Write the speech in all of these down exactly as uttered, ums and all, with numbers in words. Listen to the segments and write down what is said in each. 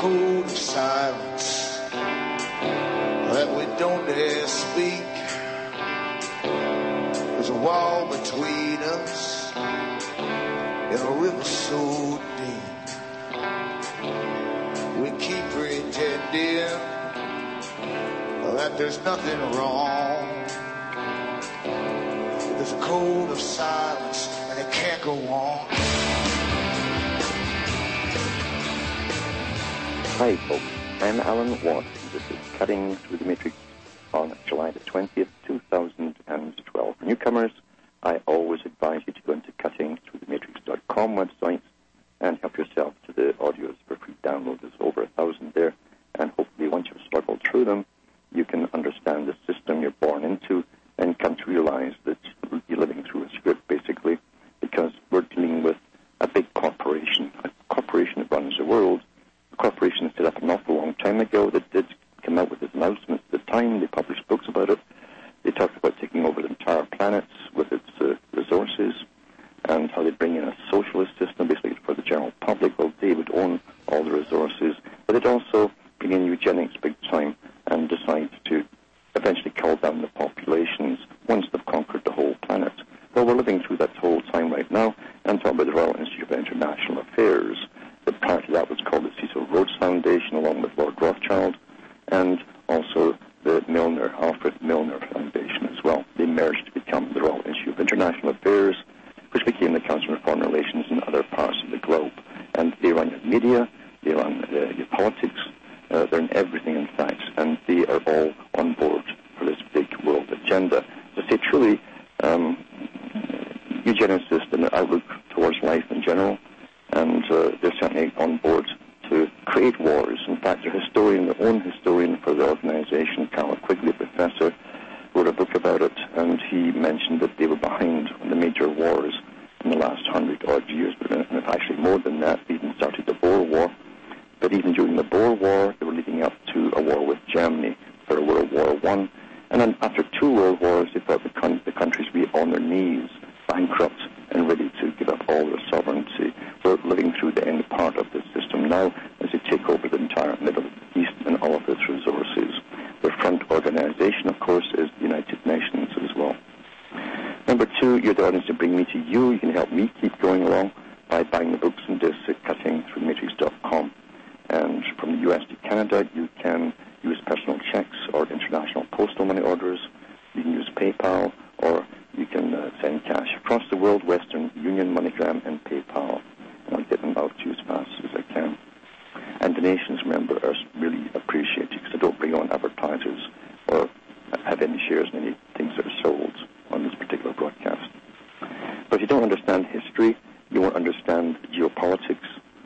code of silence that we don't dare speak. There's a wall between us and a river so deep. We keep pretending that there's nothing wrong. There's a code of silence and it can't go on. Hi folks, I'm Alan Watt. This is Cutting Through the Matrix on July the twentieth, two thousand twelve. For newcomers, I always advise you to go into cutting through the matrix dot com website and help yourself to the audios for free download. There's over a thousand there, and hopefully once you've struggled through them, you can understand the system you're born into and come to realize that you're living through a script, basically, because we're dealing with a big corporation, a corporation that runs the world. The corporation set up an awful long time ago that did come out with its announcements at the time. They published books about it. They talked about taking over the entire planet with its uh, resources and how they bring in a socialist system, basically for the general public. Well, they would own all the resources, but they'd also bring in eugenics big time and decide to eventually cull down the populations once they've conquered the whole planet. Well, we're living through that whole time right now, and talking about the Royal Institute of International Affairs. The part of that was called the Cecil Rhodes Foundation, along with Lord Rothschild, and also the Milner, Alfred Milner Foundation as well. They merged to become the Royal Institute of International Affairs, which became the Council for Foreign Relations in other parts of the globe. And they run your media, they run uh, your politics, uh, they're in everything, in fact, and they are all on board for this big world agenda. To say truly, um, eugenicists and their outlook towards life in general, and uh, they're certainly on board to create wars. In fact, their historian, their own historian for the organization, Carol Quigley, professor, wrote a book about it, and he mentioned that they were behind on the major wars in the last hundred-odd years, but and actually more than that. They even started the Boer War. But even during the Boer War, they were leading up to a war with Germany for World War One. And then after two world wars, they thought the, con- the countries would be on their knees, bankrupt, and ready to give up all their sovereignty. We're living through the end part of this system now as they take over the entire Middle East and all of its resources. Their front organization, of course, is the United Nations as well. Number two, you're the audience to bring me to you. You can help me keep going along by buying the books and discs at cutting through matrix dot com. And from the U S to Canada, you can use personal checks or international postal money orders. You can use PayPal, or you can uh, send cash across the world, Western Union, MoneyGram, and PayPal. And I'll get them out to you as fast as I can. And donations, remember, are really appreciated because I don't bring on advertisers or have any shares in any things that are sold on this particular broadcast. But if you don't understand history, you won't understand geopolitics.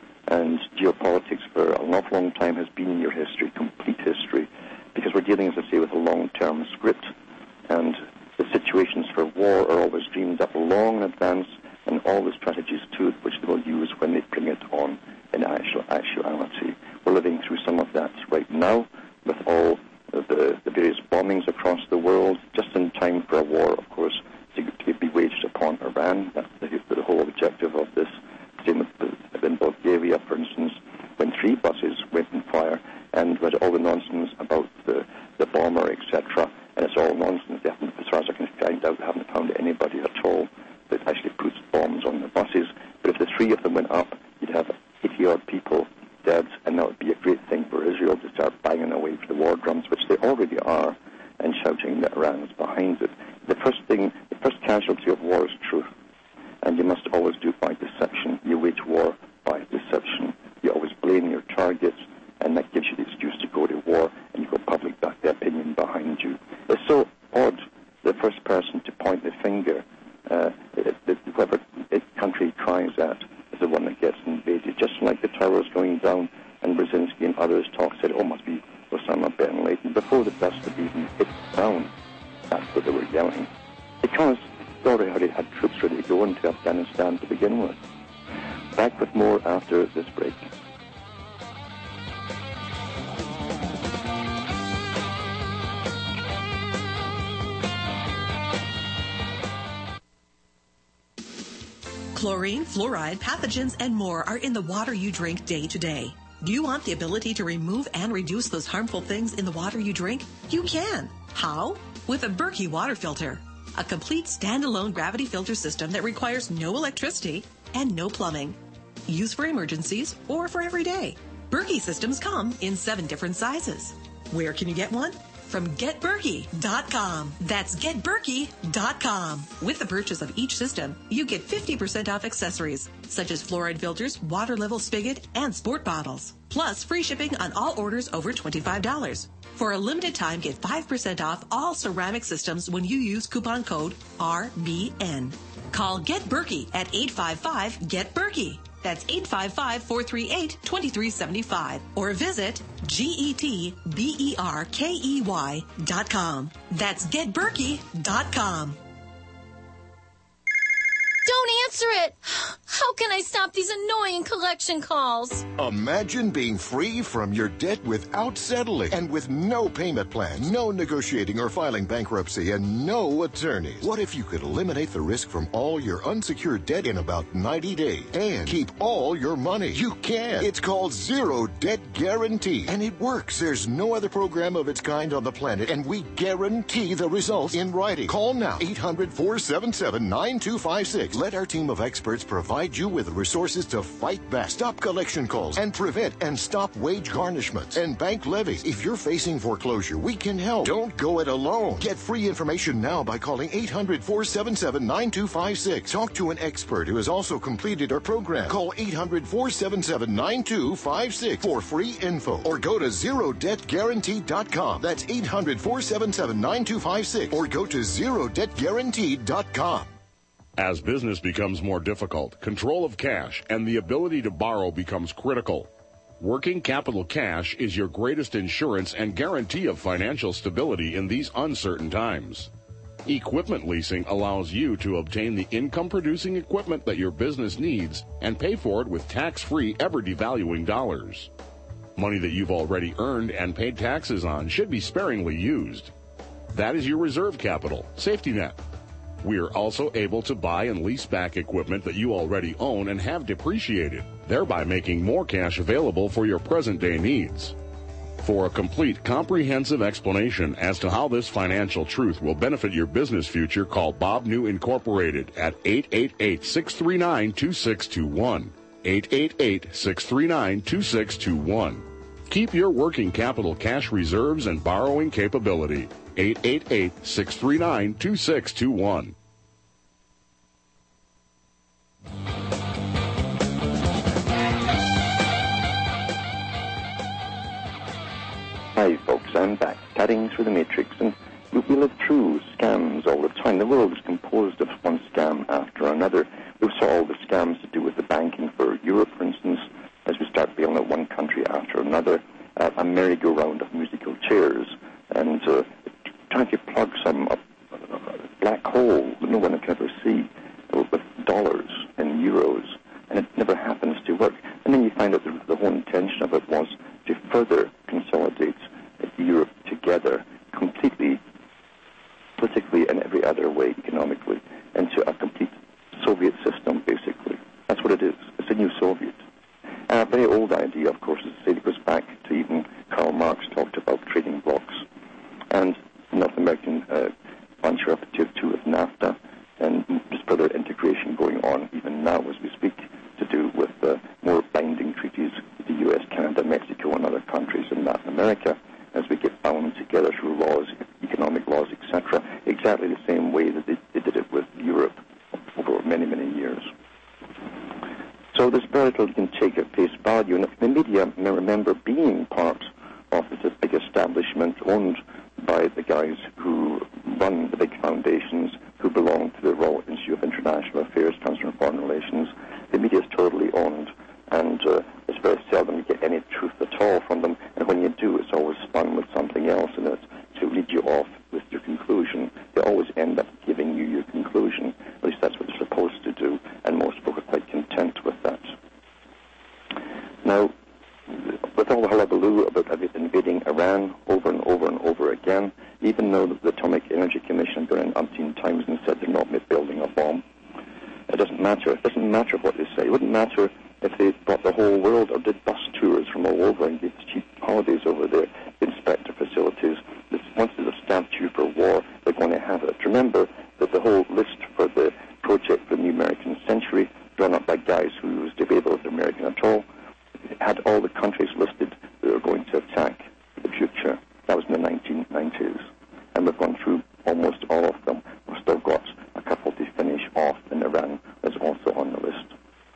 And geopolitics for an awful long time has been in your history, complete history, because we're dealing, as I say, with a long-term script. And the situations for war are always dreamed up long in advance, and all the strategies to it which they will use when they bring it on in actual actuality. We're living through some of that right now with all the, the various bombings across the world, just in time for a war, of course, to, to be waged upon Iran. That's the, the whole objective of this. Same with in Bulgaria, for instance, when three buses went on fire, and with all the nonsense about the, the bomber, et cetera. And it's all nonsense. They haven't, as far as I can find out, they haven't found anybody at all that actually puts bombs on the buses. But if the three of them went up, you'd have eighty-odd people dead, and that would be a great thing for Israel to start banging away for the war drums, which they already are, and shouting that Iran is behind it. The first thing, the first casualty of war is truth, and you must always do it by deception. You wage war by deception. You always blame your targets, and that gives you the excuse to go to war, and you go public back the opinion behind you. It's so odd, the first person to point the finger, uh, it, it, whoever it, country tries that is the one that gets invaded. Just like the towers going down, and Brzezinski and others talk, said, oh, must be Osama bin Laden. Before the dust had even hit down, that's what they were yelling. Because they already had troops ready to go into Afghanistan to begin with. Back with more after this break. Chlorine, fluoride, pathogens, and more are in the water you drink day to day. Do you want the ability to remove and reduce those harmful things in the water you drink? You can. How? With a Berkey water filter. A complete standalone gravity filter system that requires no electricity and no plumbing. Used for emergencies or for every day. Berkey systems come in seven different sizes. Where can you get one? From get berkey dot com. That's get berkey dot com. With the purchase of each system, you get fifty percent off accessories, such as fluoride filters, water level spigot, and sport bottles. Plus, free shipping on all orders over twenty-five dollars. For a limited time, get five percent off all ceramic systems when you use coupon code R B N. Call Get Berkey at eight five five, get berkey. That's eight five five, four three eight, two three seven five. Or visit G E T B E R K E Y dot com. That's get berkey dot com. Don't answer it! How can I stop these annoying collection calls? Imagine being free from your debt without settling and with no payment plan, no negotiating or filing bankruptcy, and no attorneys. What if you could eliminate the risk from all your unsecured debt in about ninety days and keep all your money? You can. It's called Zero Debt Guarantee, and it works. There's no other program of its kind on the planet, and we guarantee the results in writing. Call now, eight hundred, four seven seven, nine two five six. Let our team of experts provide you with the resources to fight back, stop collection calls, and prevent and stop wage garnishments and bank levies. If you're facing foreclosure, we can help. Don't go it alone. Get free information now by calling eight hundred, four seven seven, nine two five six. Talk to an expert who has also completed our program. Call eight hundred, four seven seven, nine two five six for free info, or go to zero debt guarantee dot com. That's eight hundred, four seven seven, nine two five six, or go to zero debt guarantee dot com. As business becomes more difficult, control of cash and the ability to borrow becomes critical. Working capital cash is your greatest insurance and guarantee of financial stability in these uncertain times. Equipment leasing allows you to obtain the income-producing equipment that your business needs and pay for it with tax-free, ever-devaluing dollars. Money that you've already earned and paid taxes on should be sparingly used. That is your reserve capital, safety net. We are also able to buy and lease back equipment that you already own and have depreciated, thereby making more cash available for your present-day needs. For a complete, comprehensive explanation as to how this financial truth will benefit your business future, call Bob New Incorporated at eight eight eight, six three nine, two six two one. eight eight eight, six three nine, two six two one. Keep your working capital cash reserves and borrowing capability. eight eight eight, six three nine, two six two one. Hi, folks. I'm back, cutting through the matrix, and we, we live through scams all the time. The world is composed of one scam after another. We saw all the scams to do with the banking for Europe, for instance, as we start bailing out one country after another. Uh, a merry-go-round of musical chairs, and uh, trying to plug some uh, black hole that no one can ever see uh, with dollars and euros, and it never happens to work. And then you find out that the whole intention of it was to further consolidate uh, Europe together completely, politically and every other way, economically, into a complete Soviet system, basically. That's what it is. It's a new Soviet. A very old idea, of course, is to say it goes back to even Karl Marx talked about trading blocks. And North American uh, venture up to, to with NAFTA, and just further integration going on even now as we speak, to do with uh, more binding treaties with the U S, Canada, Mexico, and other countries in Latin America as we get bound together through laws, economic laws, et cetera, exactly the same way that they, they did it with Europe over many, many years. So there's very little you can take at face value. And the media, may remember, being part of this big establishment owned by the guys who run the big foundations, who belong to the Royal Institute of International Affairs, Council on Foreign Relations. The media is totally owned, and uh, it's very seldom you get any truth at all from them. And when you do, it's always spun with something else in it to lead you off with your conclusion. They always end up giving you your conclusion. At least that's what they're supposed to do, and most folk are quite content with that. Now, with all the hullabaloo about invading Iran over and over and over again, even though the Atomic Energy Commission gone in umpteen times and said they're not building a bomb, it doesn't matter. It doesn't matter what they say. It wouldn't matter if they brought the whole world or did bus tours from all over and gave cheap holidays over there, inspect their facilities. Once there's a statue for war, they're going to have it. Remember that the whole list for the project for the New American Century, drawn up by guys who was debatable as American at all, had all the countries listed that were going to attack the future. That was in the nineteen nineties. And we've gone through almost all of them. We've still got a couple to finish off, and Iran is also on the list.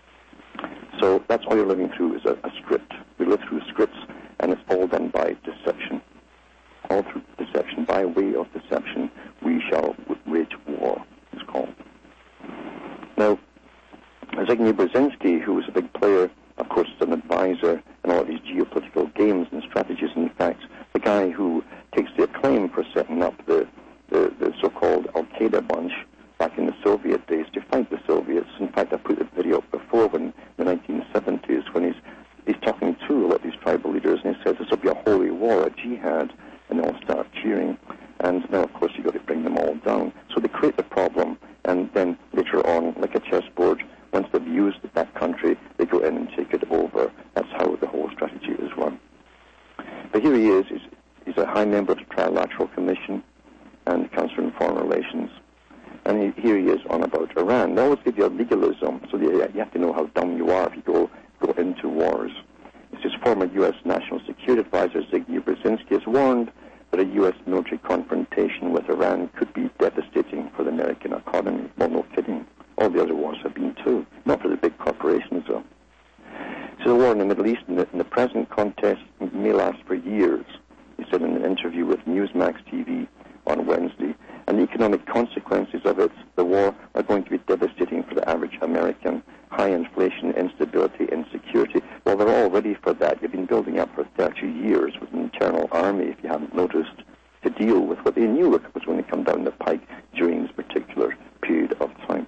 So that's all you're living through is a, a script. We live through scripts, and it's all done by deception. All through deception. By way of deception, we shall wage war, it's called. Now, Zbigniew Brzezinski, who was a big player, of course, is an advisor in all of these geopolitical games and strategies. In fact, the guy who takes the acclaim for setting up the, the, the so-called Al-Qaeda bunch back in the Soviet days to fight the Soviets. In fact, I put the video up before when, in the nineteen seventies, when he's, he's talking to a lot of these tribal leaders, and he says this will be a holy war, a jihad, and they all start cheering. And now, of course, you've got to bring them all down. So they create the problem, and then later on, like a chessboard, once they've used that country, they go in and take it over. That's how the whole strategy is run. But here he is. He's, he's a high member of the Trilateral Commission and Council on Foreign Relations. And he, here he is on about Iran. They always give you a legalism, so you, you have to know how dumb you are if you go, go into wars. It's his former U S National Security Advisor, Zbigniew Brzezinski, has warned that a U S military confrontation with Iran could be devastating for the American economy. Well, no kidding. All the other wars have been too. Not for the big corporations, though. So the war in the Middle East in the, in the present context may last for years, he said in an interview with Newsmax T V on Wednesday. And the economic consequences of it, the war, are going to be devastating for the average American. High inflation, instability, insecurity. Well, they're all ready for that. You've been building up for thirty years with an internal army, if you haven't noticed, to deal with what they knew was going to come down the pike during this particular period of time.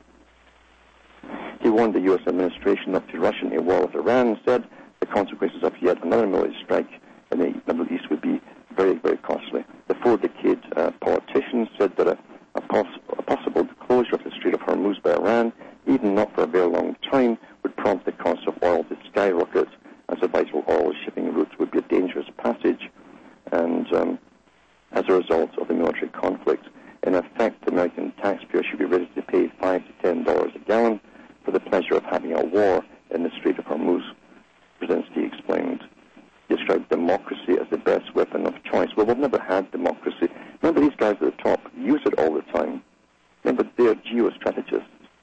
He warned the U S administration not to rush into war with Iran and said the consequences of yet another military strike in the Middle East would be very, very costly. The four-decade uh, politician said that a, a, poss- a possible closure of the Strait of Hormuz by Iran, even not for a very long time, would prompt the cost of oil to skyrocket, as a vital oil shipping route would be a dangerous passage. And um, as a result of the military conflict, in effect, the American taxpayer should be ready to pay five to ten dollars a gallon for the pleasure of having a war in the Strait of Hormuz, Brzezinski explained. He described democracy as the best weapon of choice. Well, we've never had democracy. Remember, these guys at the top use it all the time. Remember, they're geostrategists.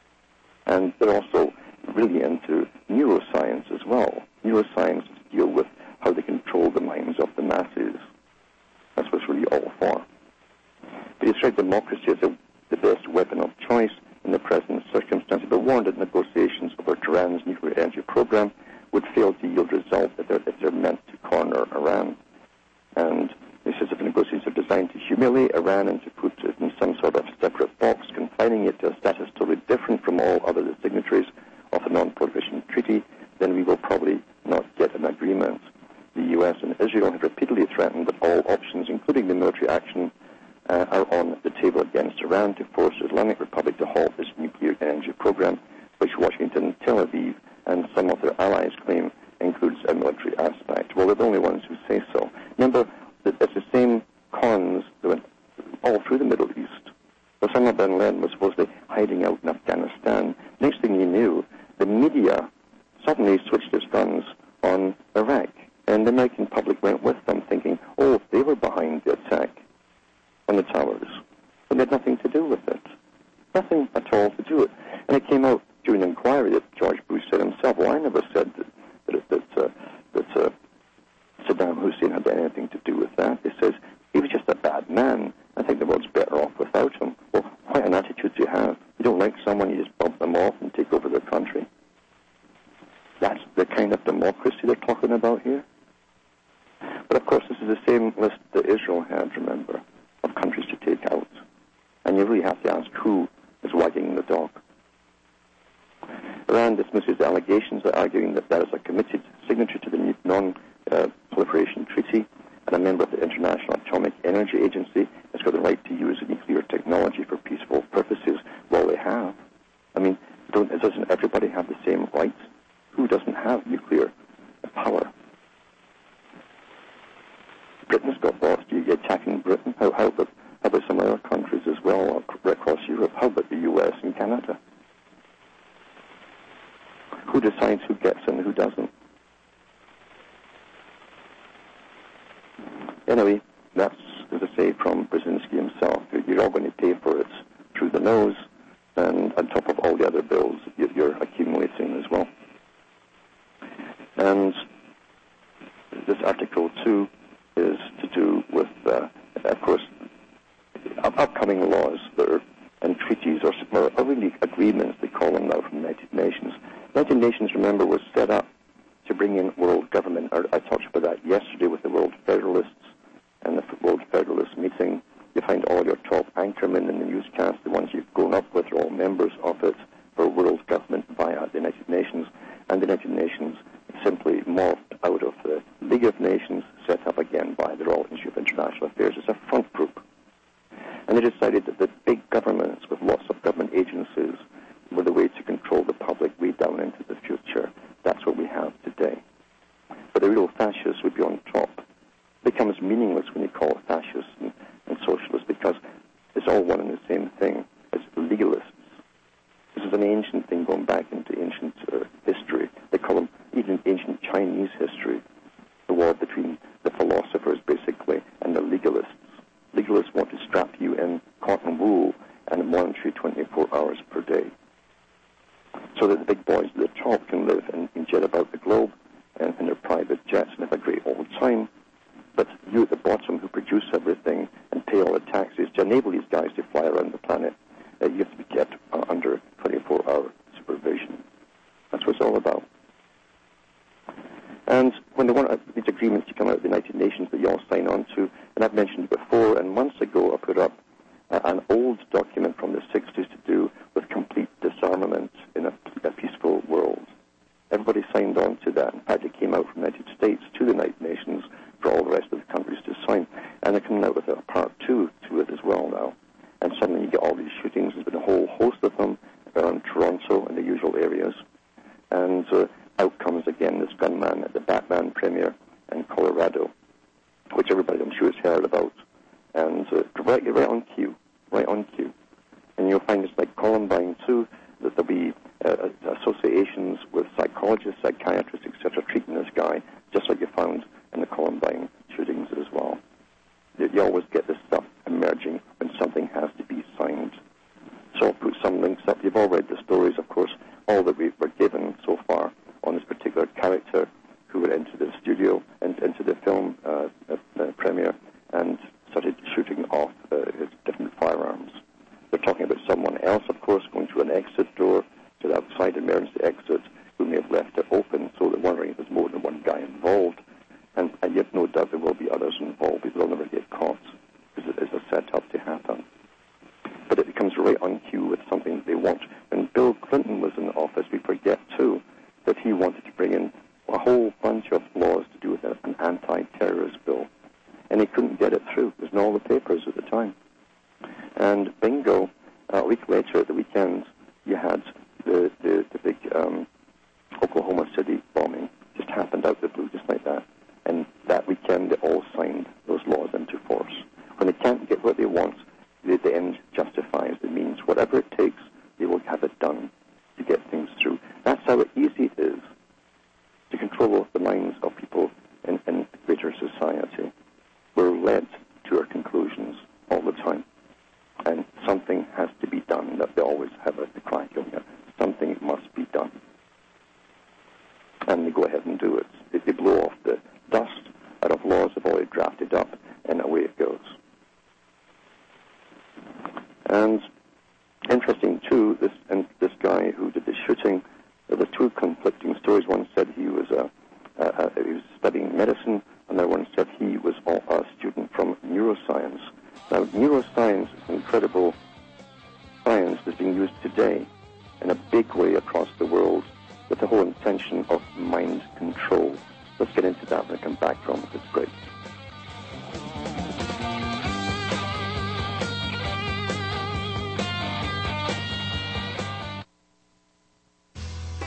And they're also really into neuroscience as well. Neuroscience deal with how they control the minds of the masses. That's what it's really all for. But he described democracy as a, the best weapon of choice in the present circumstances, but warned that negotiations over Iran's nuclear energy program would fail to yield results if they're, if they're meant to corner Iran. And he says if the negotiations are designed to humiliate Iran and to put it in some sort of separate box, confining it to a status totally different from all other signatories of the non-proliferation treaty, then we will probably not get an agreement. The U S and Israel have repeatedly threatened that all options, including the military action, uh, are on the table against Iran to force the Islamic Republic to halt this nuclear energy program, which Washington, Tel Aviv, and some of their allies claim includes a military aspect. Well, they're the only ones who say so. Remember that it's the same cons that went all through the Middle East. Osama bin Laden was supposedly hiding out in Afghanistan. Next thing you knew, the media suddenly switched its guns on Iraq. And the American public went with them thinking, oh, they were behind the attack on the towers. But they had nothing to do with it. Nothing at all to do with it. And it came out during an inquiry that George Bush said himself, well, I never said that, that, that, uh, that uh, Saddam Hussein had anything to do with that. He says, he was just a bad man. I think the world's better off without him. Well, quite an attitude to have. You don't like someone, you just bump them off and take over their country. That's the kind of democracy they're talking about here. But of course, this is the same list that Israel had, remember, of countries to take out. And you really have to ask who is wagging the dog. Iran dismisses the allegations, arguing that that is a committed signatory to the non-proliferation treaty and a member of the International Atomic Energy Agency has got the right to use nuclear technology for peaceful purposes. Well, they have. I mean, don't, doesn't everybody have the same rights Who doesn't have nuclear power? Britain's got lost. You're attacking Britain. How, how, about, how about some other countries as well across Europe? How about the U S and Canada? Who decides who gets in and who doesn't? Anyway, that's, as I say, from Brzezinski himself. You're all going to pay for it through the nose, and on top of all the other bills that you're accumulating as well. And this Article two is to do with, uh, of course, upcoming laws that are, and treaties, or, or really agreements, they call them now, from the United Nations. The United Nations, remember, was set up to bring in world government. I talked about that yesterday with the World Federalists and the World Federalist meeting. You find all your top anchormen in the newscast, the ones you've grown up with, are all members of it, for world government via the United Nations. And the United Nations simply morphed out of the League of Nations, set up again by the Royal Institute of International Affairs as a front group. And they decided that the big governments with lots of government agencies were the way to control the public way down into the future. That's what we have today. But the real fascists would be on top. It becomes meaningless when you call it fascists and, and socialists, because it's all one and the same thing. It's legalists. This is an ancient thing going back into ancient uh, history. They call them even ancient Chinese history, the war between the philosophers, basically, and the legalists. Legalists want to strap you in cotton wool and monitor you twenty-four hours per day, so that the big boys at the top can live and, and jet about the globe and in their private jets and have a great old time. But you at the bottom, who produce everything and pay all the taxes to enable these guys to fly around the planet, uh, you have to be kept uh, under twenty-four hour supervision. That's what it's all about. And when they want uh, these agreements to come out of the United Nations that you all sign on to, and I've mentioned before, and months ago I put up uh, an old document from the sixties to do with complete disarmament in a, a peaceful world. Everybody signed on to that. In fact, it came out from the United States to the United Nations for all the rest of the countries to sign. And they're coming out with a part two to it as well now. And suddenly you get all these shootings. There's been a whole host of them around Toronto and the usual areas. And uh, out comes again this gunman at the Batman premiere in Colorado, which everybody, I'm sure, has heard about. And uh, right, right on cue, right on cue. And you'll find it's like Columbine too, that there'll be uh, associations with psychologists, psychiatrists, et cetera, treating this guy, just like you found in the Columbine shootings as well. You, you always get this stuff emerging when something has to be signed. So I'll put some links up. You've all read the stories, of course, all that we were given so far on this particular character who went into the studio and into the film uh, uh, premiere and started shooting off uh, his different firearms. They're talking about someone else, of course, going through an exit door to the outside emergency exit, who may have left it open, so they're wondering if there's more than one guy involved. And, and yet, no doubt there will be others involved, because they'll never get caught, because it is a set-up to happen. But it becomes right on cue with something that they want. When Bill Clinton was in office, we forget, too, that he wanted to bring in a whole bunch of laws to do with an anti-terrorist bill. And he couldn't get it through. It was in all the papers at the time. And bingo, uh, a week later at the weekend, you had the, the, the big um, Oklahoma City bombing. Just happened out of the blue, just like that. And that weekend, they all signed those laws into force. When they can't get what they want, the, the end justifies the means. Whatever it takes, they will have it done to get things through. That's how easy it is to control the minds of people in, in greater society. We're led to our conclusions all the time. And something has to be done. That they always have a cry going here. Something must be done. And they go ahead and do it. They, they blow off the dust out of laws they've already drafted up, and away it goes. And interesting, too, this and this guy who did the shooting, there were two conflicting stories. One said he was uh, uh, he was studying medicine, another one said he was a student from neuroscience. Now, neuroscience is incredible science that's being used today in a big way across the world with the whole intention of mind control. Let's get into that when I come back from this break.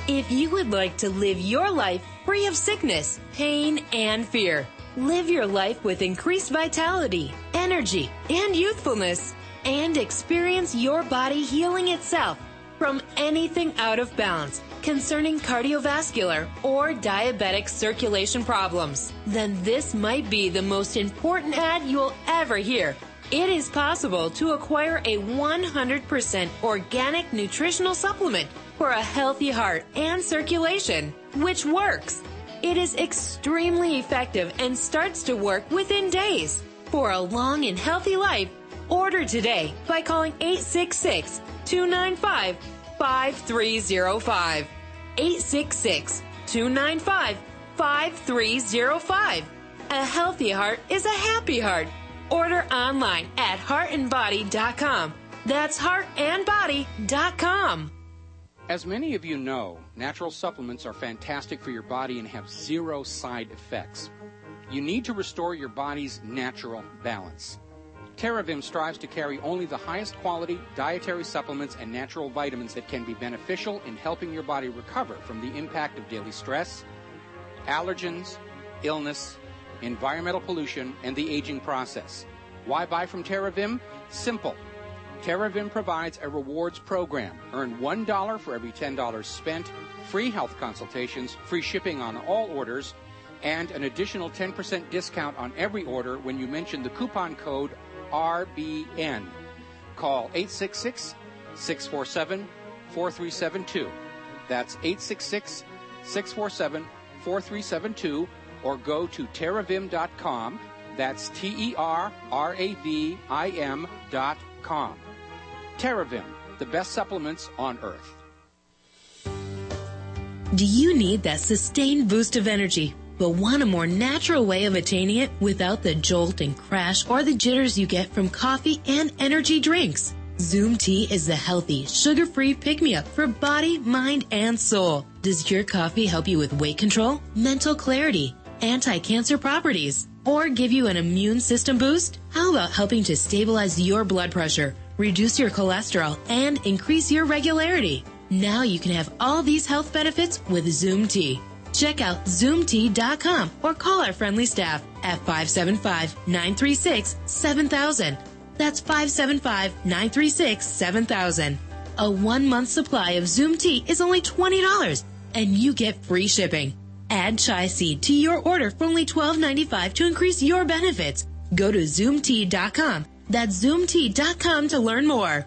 If you would like to live your life free of sickness, pain, and fear, live your life with increased vitality, energy, and youthfulness, and experience your body healing itself from anything out of balance concerning cardiovascular or diabetic circulation problems, then this might be the most important ad you'll ever hear. It is possible to acquire a one hundred percent organic nutritional supplement for a healthy heart and circulation, which works. It is extremely effective and starts to work within days. For a long and healthy life, order today by calling eight six six, two nine five, five three zero five. eight six six, two nine five, five three zero five. A healthy heart is a happy heart. Order online at heart and body dot com. That's heart and body dot com. As many of you know, natural supplements are fantastic for your body and have zero side effects. You need to restore your body's natural balance. TerraVim strives to carry only the highest quality dietary supplements and natural vitamins that can be beneficial in helping your body recover from the impact of daily stress, allergens, illness, environmental pollution, and the aging process. Why buy from TerraVim? Simple. TerraVim provides a rewards program. Earn one dollar for every ten dollars spent, free health consultations, free shipping on all orders, and an additional ten percent discount on every order when you mention the coupon code R B N. Call eight six six, six four seven, four three seven two. That's eight six six, six four seven, four three seven two, or go to terravim dot com. That's T E R R A V I M dot com. TerraVim, the best supplements on earth. Do you need that sustained boost of energy, but want a more natural way of attaining it without the jolt and crash or the jitters you get from coffee and energy drinks? Zoom Tea is the healthy, sugar-free pick-me-up for body, mind, and soul. Does your coffee help you with weight control, mental clarity, anti-cancer properties, or give you an immune system boost? How about helping to stabilize your blood pressure, reduce your cholesterol, and increase your regularity? Now you can have all these health benefits with Zoom Tea. Check out zoom tea dot com or call our friendly staff at five seven five, nine three six, seven thousand. That's five seven five, nine three six, seven thousand. A one-month supply of Zoom Tea is only twenty dollars, and you get free shipping. Add chai seed to your order for only twelve ninety-five to increase your benefits. Go to zoom tea dot com. That's zoom tea dot com to learn more.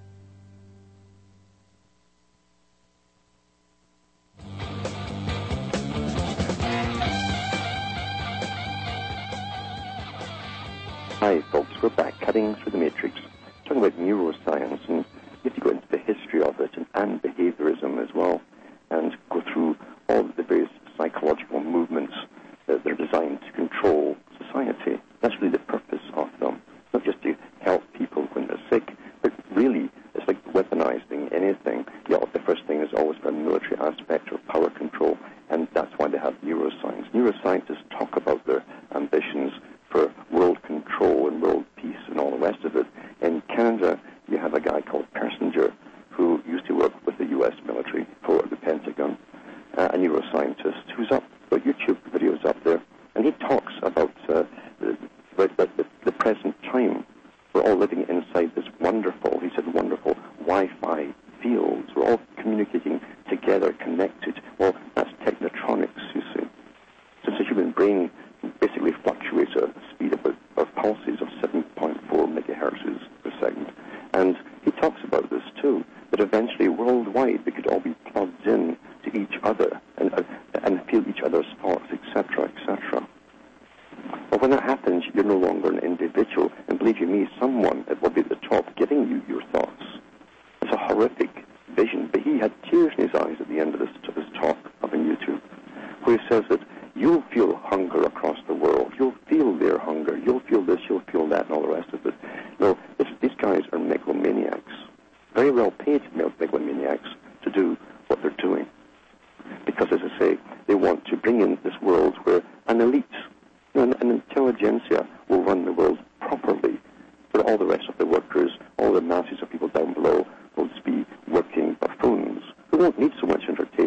Hi, folks. We're back, cutting through the matrix, talking about neuroscience, and we have to go into the history of it and, and behaviorism as well, and go through all the various psychological movements that they're designed to control society. That's really the purpose of them. It's not just to help people when they're sick, but really it's like weaponizing anything. Yeah, the first thing is always a military aspect or power control, and that's why they have neuroscience. Neuroscientists talk about their ambitions for world control and world peace and all the rest of it. In Canada, you have a guy called Persinger who used to work with the U S military for the Pentagon, uh, a neuroscientist who's up, got YouTube videos up there, and he talks about uh, the, the, the, the present time. We're all living inside this wonderful, he said wonderful, Wi-Fi fields. We're all communicating together, connected. Well, that's technotronics, you see. Since the human brain basically fluctuates at a speed of, of pulses of seven point four megahertz per second. And he talks about this too, that eventually worldwide we could all be plugged in to each other and, uh, and feel each other's thoughts, et cetera, et cetera. But when that happens, you're no longer an individual, and believe you me, someone will be at the top giving you your thoughts. It's a horrific vision, but he had tears in his eyes at the end of this, of this talk up on YouTube, where he says that you'll feel hunger across the world. You'll feel their hunger. You'll feel this, you'll feel that, and all the rest of it. No, this, these guys are megalomaniacs, very well paid megalomaniacs to do what they're doing. Because, as I say, they want to bring in this world where an elite, you know, an, an intelligentsia will run the world properly, but all the rest of the workers, all the masses of people down below will just be working buffoons who won't need so much entertainment, mind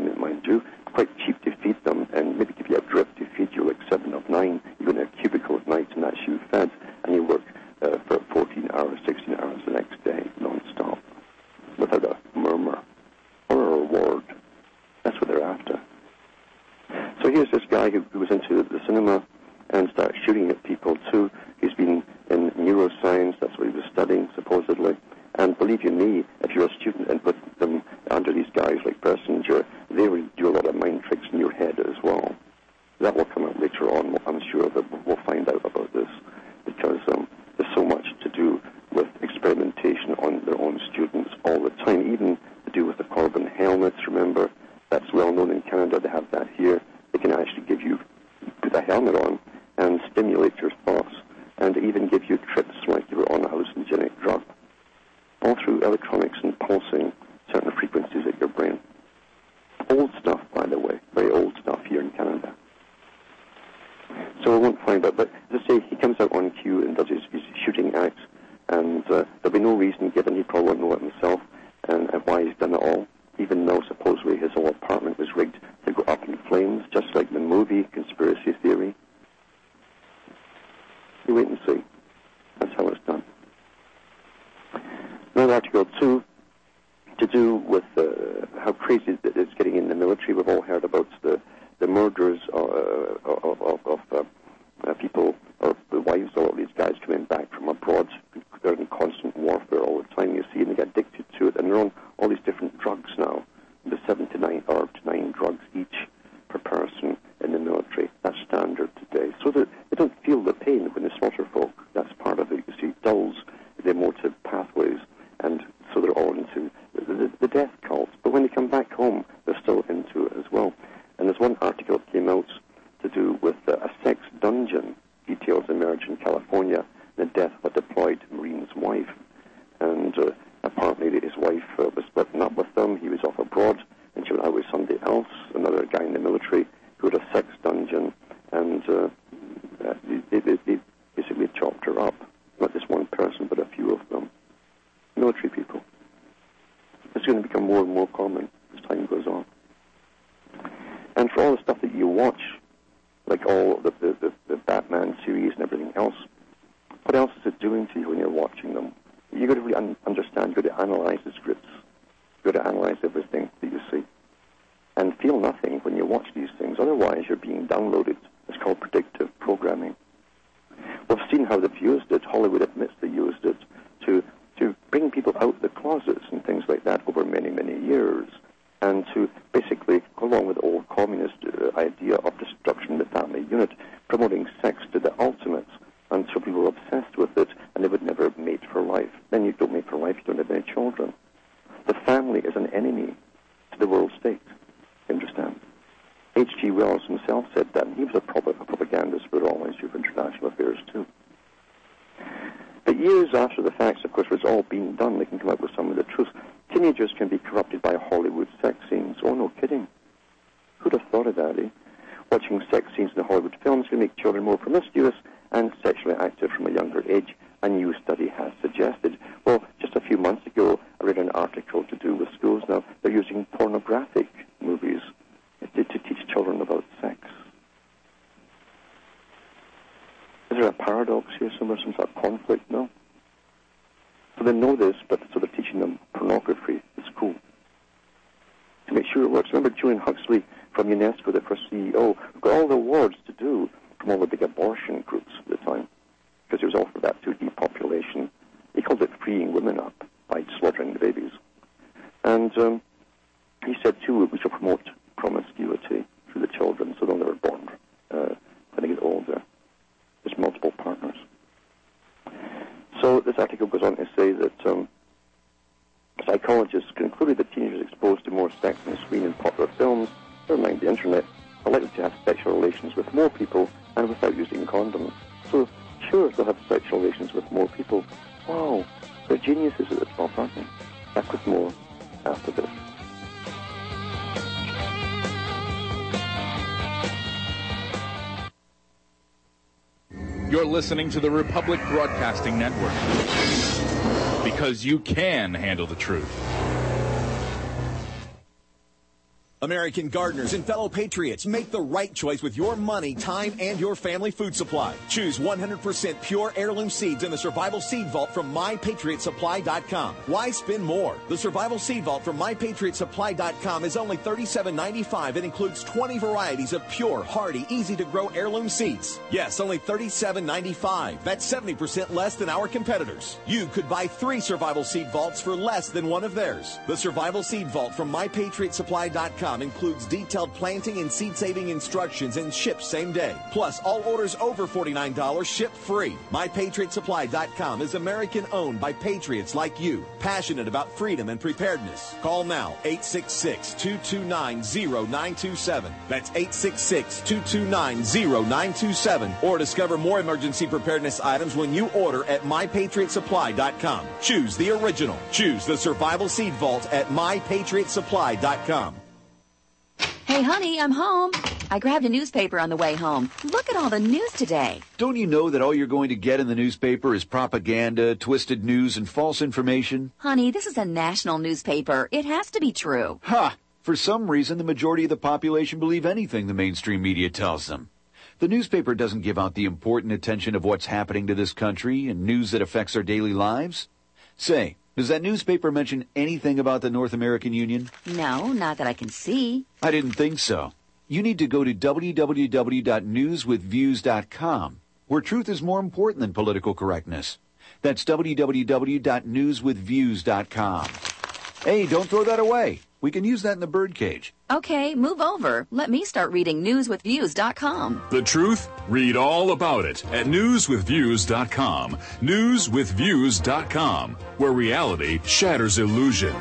do. Quite cheap to feed them, and maybe give you a drip to feed you, like seven of nine. You go in a cubicle at night, and that's you fed, and you work uh, for fourteen hours, sixteen hours the next day, non-stop, without a murmur or a reward. That's what they're after. So here's this guy who, who was into the cinema and started shooting at people too. He's been in neuroscience, that's what he was studying, supposedly. And believe you me, if you're a student and put them under these guys like Bersinger, they will do a lot of mind tricks in your head as well. That will come out later on, I'm sure, that we'll find out about this, because um, there's so much to do with experimentation on their own students all the time, even to do with the carbon helmets, remember? That's well known in Canada, they have that here. They can actually give you, put a helmet on and stimulate your thoughts, and even give you trips like you were on a hallucinogenic drug, all through electronics and pulsing certain frequencies at your brain. Old stuff, by the way, very old stuff here in Canada. So we won't find out, but as I say, he comes out on cue and does his, his shooting acts, and uh, there'll be no reason given, he probably won't know it himself, and, and why he's done it all, even though supposedly his whole apartment was rigged to go up in flames, just like the movie Conspiracy Theory. You wait and see. That's how it's done. Another article, too, to do with uh, how crazy it is getting in the military. We've all heard about the, the murders uh, of, of, of uh, uh, people, or the wives of all these guys coming back from abroad. They're in constant warfare all the time, you see, and they get addicted to it. And they're on all these different drugs now, the seven to nine, or to nine drugs each per person in the military. That's standard today. So that they don't feel the pain when they slaughter folk. That's part of it. You see, it dulls the emotive pathways, and so they're all into the, the, the death cult. But when they come back home, they're still into it as well. And there's one article that came out to do with uh, a sex dungeon. Details emerge in California, the death of a deployed Marine's wife. And uh, apparently his wife uh, was splitting up with them. He was off abroad, and she went out with somebody else, another guy in the military, who had a sex dungeon, and uh, uh, they, they, they basically chopped her up. Not just one person, but a few of them. Military people. It's going to become more and more common as time goes on. And for all the stuff that you watch, like all the, the, the, the Batman series and everything else, what else is it doing to you when you're watching them? You've got to really un- understand, you've got to analyze the scripts. You've got to analyze everything that you see. And feel nothing when you watch these things. Otherwise, you're being downloaded. It's called predictive programming. We've seen how they've used it. Hollywood admits they used it to, to bring people out of the closets and things like that over many, many years, and to basically go along with the old communist uh, idea of destruction of the family unit, promoting sex to the ultimate, until people were obsessed with it, and they would never mate for life. Then you don't mate for life, you don't have any children. The family is an enemy to the world state. Understand? H G Wells himself said that, and he was a, pro- a propagandist for all Institute of International Affairs too. But years after the facts, of course, was all being done, they can come up with some of the truth. Teenagers can be corrupted by Hollywood sex scenes. Oh, no kidding. Who'd have thought of that, eh? Watching sex scenes in the Hollywood films can make children more promiscuous and sexually active from a younger age, a new study has suggested. Well, just a few months ago, I read an article to do with schools now. They're using pornographic movies to, to teach children about sex. Is there a paradox here somewhere, some sort of conflict? No. So they know this, but so they're teaching them pornography at school to make sure it works. Remember Julian Huxley from UNESCO, the first C E O, got all the awards to do from all the big abortion groups at the time, because he was all for that too, depopulation. He called it freeing women up by slaughtering the babies. And um, he said, too, we should promote promiscuity through the children so they'll never born uh, when they get older. There's multiple partners. So this article goes on to say that um, psychologists concluded that teenagers exposed to more sex on the screen in popular films, never mind the internet, are likely to have sexual relations with more people and without using condoms. So, sure, they'll have sexual relations with more people. Wow, they're geniuses at the top, aren't they? Back with more after this. You're listening to the Republic Broadcasting Network, because you can handle the truth. American gardeners and fellow patriots, make the right choice with your money, time, and your family food supply. Choose one hundred percent pure heirloom seeds in the Survival Seed Vault from my patriot supply dot com. Why spend more? The Survival Seed Vault from my patriot supply dot com is only thirty-seven ninety-five and includes twenty varieties of pure, hardy, easy-to-grow heirloom seeds. Yes, only thirty-seven ninety-five. That's seventy percent less than our competitors. You could buy three Survival Seed Vaults for less than one of theirs. The Survival Seed Vault from my patriot supply dot com includes detailed planting and seed-saving instructions and ships same day. Plus, all orders over forty-nine dollars ship free. my patriot supply dot com is American-owned by patriots like you, passionate about freedom and preparedness. Call now, eight six six, two two nine, zero nine two seven. That's eight six six, two two nine, zero nine two seven. Or discover more emergency preparedness items when you order at my patriot supply dot com. Choose the original. Choose the Survival Seed Vault at my patriot supply dot com. Hey, honey, I'm home. I grabbed a newspaper on the way home. Look at all the news today. Don't you know that all you're going to get in the newspaper is propaganda, twisted news, and false information? Honey, this is a national newspaper. It has to be true. Ha! For some reason, the majority of the population believe anything the mainstream media tells them. The newspaper doesn't give out the important attention of what's happening to this country and news that affects our daily lives. Say, does that newspaper mention anything about the North American Union? No, not that I can see. I didn't think so. You need to go to w w w dot news with views dot com, where truth is more important than political correctness. That's w w w dot news with views dot com. Hey, don't throw that away. We can use that in the birdcage. Okay, move over. Let me start reading news with views dot com. The truth? Read all about it at news with views dot com. news with views dot com, where reality shatters illusion.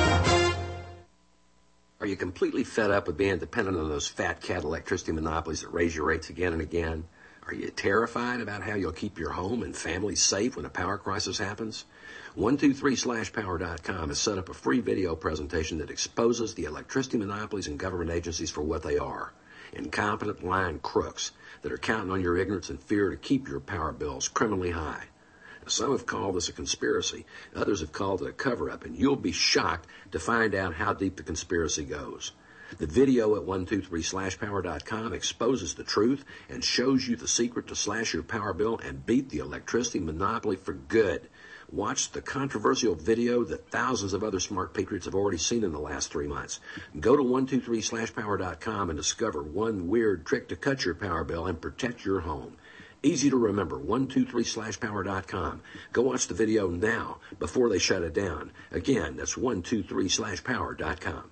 Are you completely fed up with being dependent on those fat cat electricity monopolies that raise your rates again and again? Are you terrified about how you'll keep your home and family safe when a power crisis happens? one two three slash power dot com has set up a free video presentation that exposes the electricity monopolies and government agencies for what they are. Incompetent, lying crooks that are counting on your ignorance and fear to keep your power bills criminally high. Some have called this a conspiracy. Others have called it a cover-up, and you'll be shocked to find out how deep the conspiracy goes. The video at one two three slash power dot com exposes the truth and shows you the secret to slash your power bill and beat the electricity monopoly for good. Watch the controversial video that thousands of other smart patriots have already seen in the last three months. Go to one two three slash power dot com and discover one weird trick to cut your power bill and protect your home. Easy to remember, one two three slash power dot com. Go watch the video now before they shut it down. Again, that's one two three slash power dot com.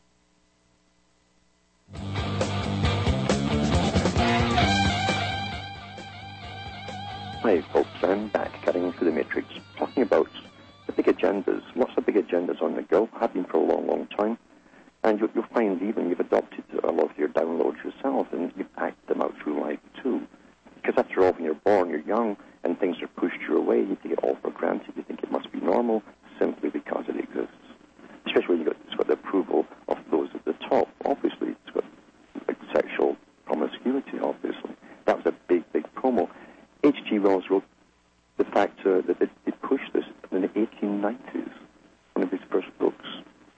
Hi folks, I'm back cutting through the matrix, talking about the big agendas, lots of big agendas on the go, have been for a long, long time, and you'll, you'll find even you've adopted a lot of your downloads yourself, and you act them out through life too. Because after all, when you're born, you're young, and things are pushed your way, you take it all for granted, you think it must be normal, simply because it exists. Especially when you've got, it's got the approval of those at the top. Obviously, it's got like, sexual promiscuity, obviously. That was a big, big promo. H G Wells wrote the fact uh, that they, they pushed this in the eighteen nineties, one of his first books.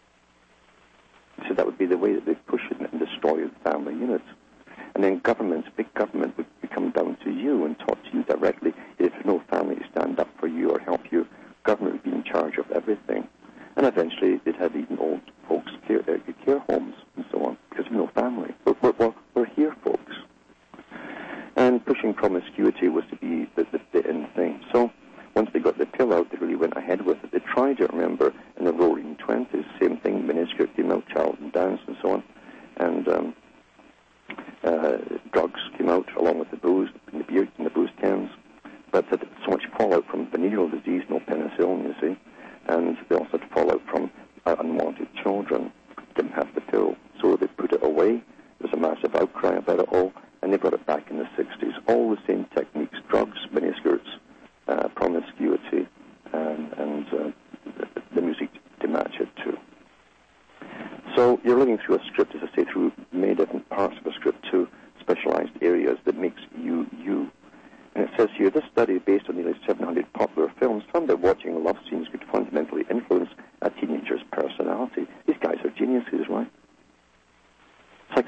He said that would be the way that they push it and destroy the family unit. And then government, big government, would come down to you and talk to you directly. If there's no family to stand up for you or help you, government would be in charge of everything. And eventually they'd have even old folks care, uh, care homes and so on, because there's no family. But we're, we're, we're here, folks. And pushing promiscuity was to be the, the, the end thing. So once they got the pill out, they really went ahead with it. They tried it, remember, in the roaring twenties. Same thing, miniskirt came out, child and dance and so on. And um, uh, drugs came out along with the booze, and the beer and the booze cans. But they had so much fallout from venereal disease, no penicillin, you see. And they also had fallout from uh, unwanted children. Didn't have the pill. So they put it away. There was a massive outcry about it all. And they brought it back in the sixties. All the same techniques, drugs, miniskirts, uh, promiscuity, and, and uh, the, the music to match it too. So you're looking through a script, as I say, through many different parts of a script to specialized areas that makes you, you. And it says here, this study, based on nearly seven hundred popular films, found that watching love scenes could fundamentally influence a teenager's personality. These guys are geniuses, right?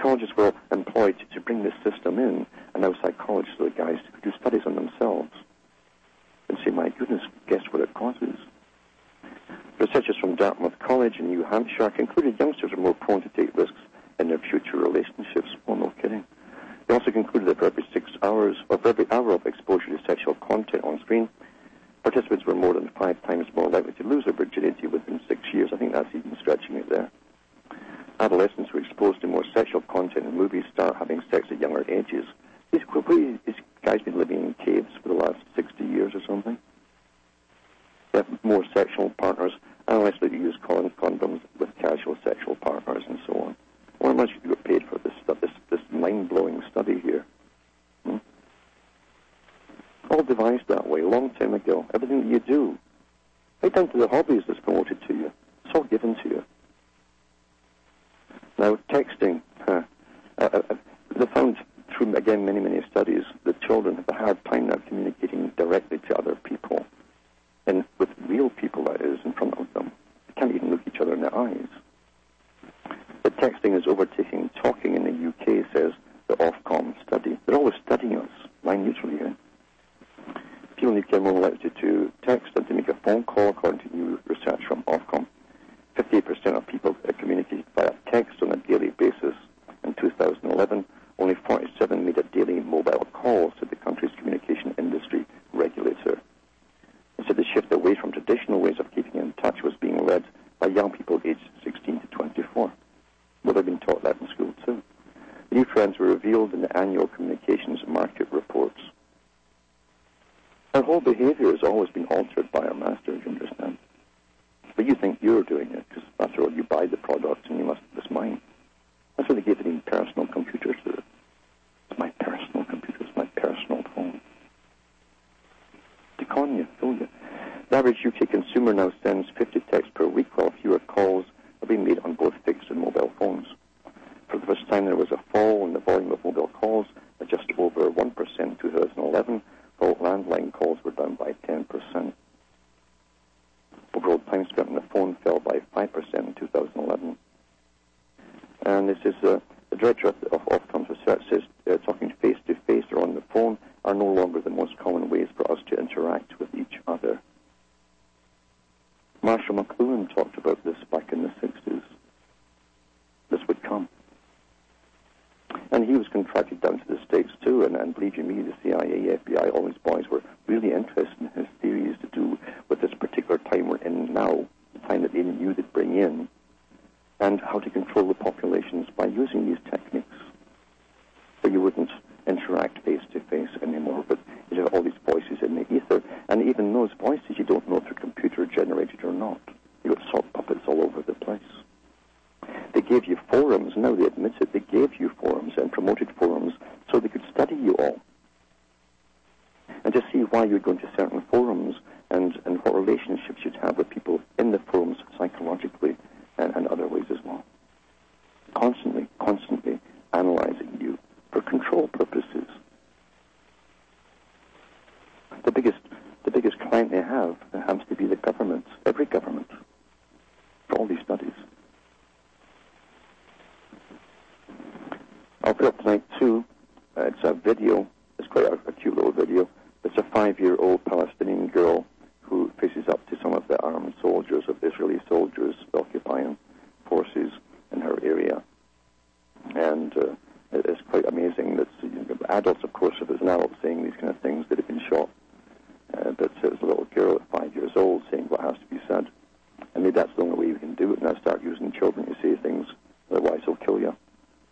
psychologists were employed to, to bring this system in, and now psychologists are the guys who do studies on themselves and say, my goodness, guess what it causes? Researchers from Dartmouth College in New Hampshire concluded youngsters are more prone to take risks in their future relationships. Well, no kidding. They also concluded that for every six hours, or for every hour of exposure to sexual content on screen, participants were more than five times more likely to lose their virginity within six years. I think that's even stretching it there. Adolescents who are exposed to more sexual content in movies start having sex at younger ages. These, these guys been living in caves for the last sixty years or something. They have more sexual partners, and less likely to use condoms with casual sexual partners and so on. How much you get paid for this stuff, this, this mind-blowing study here? Hmm? All devised that way, a long time ago. Everything that you do, right down to the hobbies that's promoted to you, it's all given to you. Now, texting, huh, uh, uh, they found through, again, many, many studies that children have a hard time now communicating directly to other people, and with real people, that is, in front of them. They can't even look each other in the eyes. But texting is overtaking talking in the U K, says the Ofcom study. They're always studying us, line neutrally here. People need to get more likely to text than to make a phone call, according to new research from Ofcom. fifty-eight percent of people communicated via text on a daily basis. In two thousand eleven, only forty-seven made a daily mobile call to the country's communication industry regulator. It said the shift away from traditional ways of keeping in touch was being led by young people aged sixteen to twenty-four. Well, they've been taught that in school too. The new trends were revealed in the annual communications market reports. Our whole behavior has always been altered by our masters, you understand. But you think you're doing it, because after all, you buy the product and you must, it's mine. That's why they gave it personal computers to it. It's my personal computer, it's my personal phone. To con you, fool you. The average U K consumer now sends fifty texts per week, while fewer calls are being made on both fixed and mobile phones. For the first time, there was a fall in the volume of mobile calls at just over one percent in two thousand eleven, while landline calls were down by ten percent. Overall time spent on the phone fell by five percent in two thousand eleven. And this is uh, the director of, of Ofcom's research says uh, talking face-to-face or on the phone are no longer the most common ways for us to interact with each other. Marshall McLuhan talked about this back in the sixties. This would come. And he was contracted down to the States too, and, and believe you me, the C I A, F B I, all these boys were really interested in his theories to do with this particular time we're in now, the time that they knew they'd bring in, and how to control the populations by using these techniques. So you wouldn't interact face-to-face anymore, but you have all these voices in the ether, and even those voices you don't know if they're computer-generated or not. You've got sock puppets all over the place. They gave you forums, now they admit it, they gave you forums and promoted forums so they could study you all. And to see why you'd go into certain forums and, and what relationships you'd have with people in the forums psychologically and, and other ways as well. Constantly, constantly analyzing you for control purposes. The biggest, the biggest client they have happens to be the government, every government, for all these studies. I'll put up tonight too. Uh, it's a video. It's quite a, a cute little video. It's a five-year-old Palestinian girl who faces up to some of the armed soldiers, of Israeli soldiers, the occupying forces in her area. And uh, it, it's quite amazing that you know, adults, of course, if there's an adult saying these kind of things, they'd have been shot. Uh, but it was a little girl at five years old saying what has to be said. And maybe that's the only way we can do it, now start using children to say things, otherwise they'll kill you.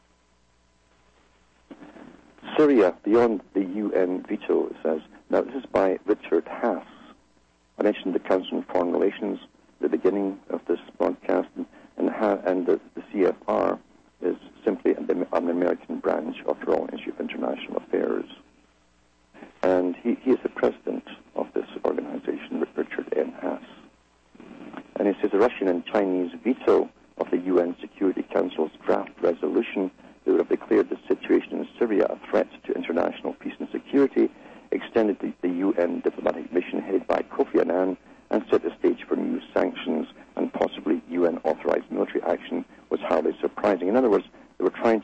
Syria, beyond the U N veto, it says. Now, this is by Richard Haas. I mentioned the Council on Foreign Relations at the beginning of this broadcast, and, and, ha- and the, the C F R is simply an, an American branch of the Royal Institute of International Affairs. And he, he is the president of this organization, Richard N. Haas. And he says the Russian and Chinese veto of the U N Security Council's draft resolution that would have declared the situation in Syria a threat to international peace and security, extended the, the U N diplomatic mission headed by Kofi Annan, and set the stage for new sanctions and possibly U N-authorized military action was hardly surprising. In other words, they were trying to get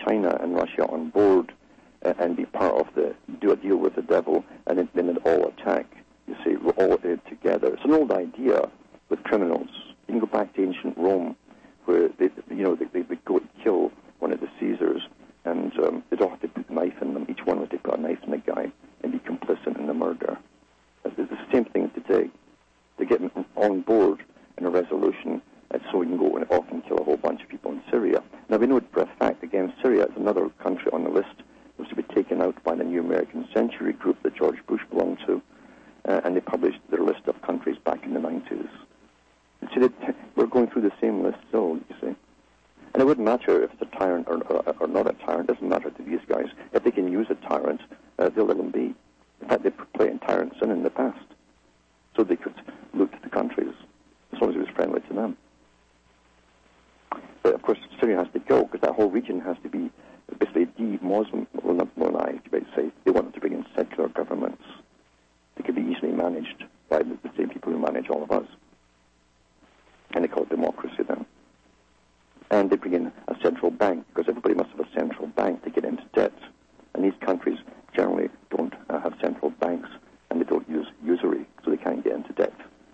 China and Russia on board uh, and be part of the, do a deal with the devil, and then, then they'd all attack. You see, we're all in it together. It's an old idea with criminals. You can go back to ancient Rome, where they, you know, they, they would go and kill one of the Caesars, and um, they'd all have to put a knife in them. Each one would put a knife in the guy and be complicit in the murder. It's the same thing today. They get on board in a resolution, and so we can go and off and kill a whole bunch of people in Syria. Now, we know for a fact, again, Syria is another country on the list that was to be taken out by the New American Century group that George Bush belonged to, uh, and they published their list of countries back in the nineties. See, they, we're going through the same list still, you see. And it wouldn't matter if it's a tyrant or, or, or not a tyrant. It doesn't matter to these guys. If they can use a tyrant, uh, they'll let them be. In fact, they've played tyrants in in the past. So they could loot the countries, as long as it was friendly to them. But, of course, Syria has to go, because that whole region has to be basically de-Muslim, well, not Muslimized, you might say. They wanted to bring in secular governments. They could be easily managed by the, the same people who manage all of us. And they call it democracy then. And they bring in a central bank, because everybody must have a central bank to get into debt. And these countries generally don't uh, have central banks, and they don't use usury, so they can't get into debt.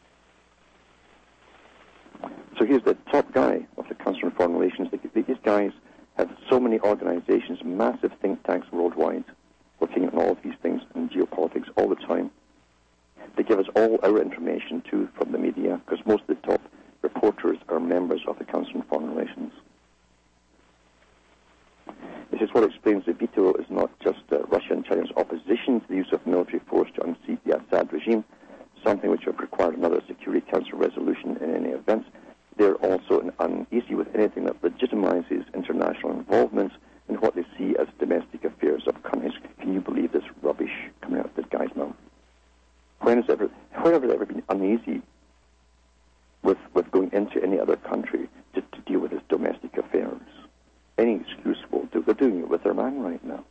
So here's the top guy of the Council on Foreign Relations. These guys have so many organizations, massive think tanks worldwide, looking at all of these things in geopolitics all the time. They give us all our information, too, from the media, because most of the top reporters are members of the Council on Foreign Relations. This is what explains the veto is not just uh, Russia and China's opposition to the use of military force to unseat the Assad regime, something which would require another Security Council resolution in any event. They're also uneasy with anything that legitimizes international involvement in what they see as domestic affairs of countries. Can you believe this rubbish coming out of this guy's mouth? When has ever, when have they ever been uneasy with, with going into any other country to, to deal with its domestic affairs? Any excuse will do. They're doing it with their man right now.